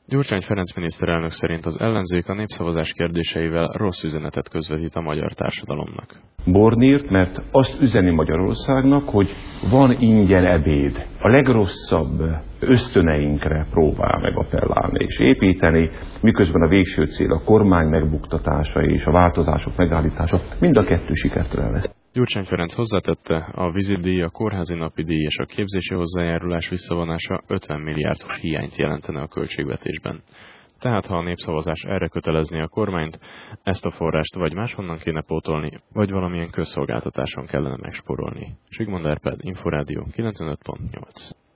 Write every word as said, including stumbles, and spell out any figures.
Gyurcsány Ferenc miniszterelnök szerint az ellenzék a népszavazás kérdéseivel rossz üzenetet közvetít a magyar társadalomnak. Bornírt, mert azt üzeni Magyarországnak, hogy van ingyen ebéd. A legrosszabb ösztöneinkre próbál meg appellálni és építeni, miközben a végső cél a kormány megbuktatása és a változások megállítása mind a kettő sikertelen lesz. Gyurcsány Ferenc hozzátette, a vízidíj, a kórházi napi díj és a képzési hozzájárulás visszavonása ötven milliárd hiányt jelentene a költségvetésben. Tehát ha a népszavazás erre kötelezné a kormányt, ezt a forrást vagy máshonnan kéne pótolni, vagy valamilyen közszolgáltatáson kellene megspórolni. Zsigmond Árpád, Inforádió kilencvenöt pont nyolc.